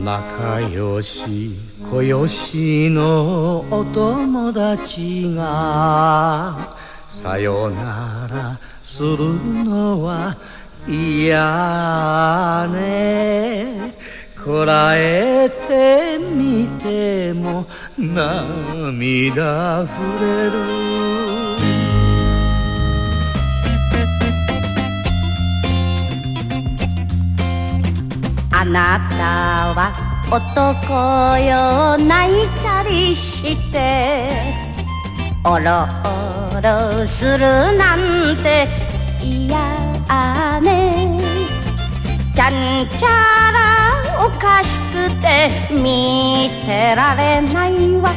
仲良し小良しのお友達がさよならするのは嫌ね。こらえてみても涙溢れる。あなたは男よ泣いたりしておろおろするなんて嫌ね。ちゃんちゃらおかしくて見てられないわ。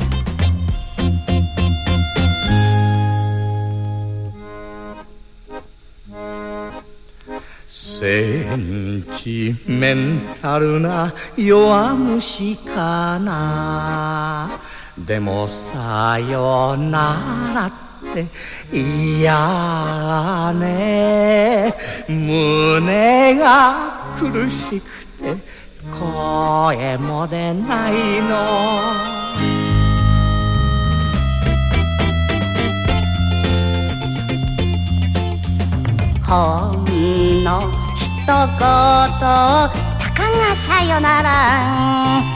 センチメンタルな弱虫かな。でもさよならって嫌ね。胸が苦しくて声も出ないの。ほんの一言たかがさよなら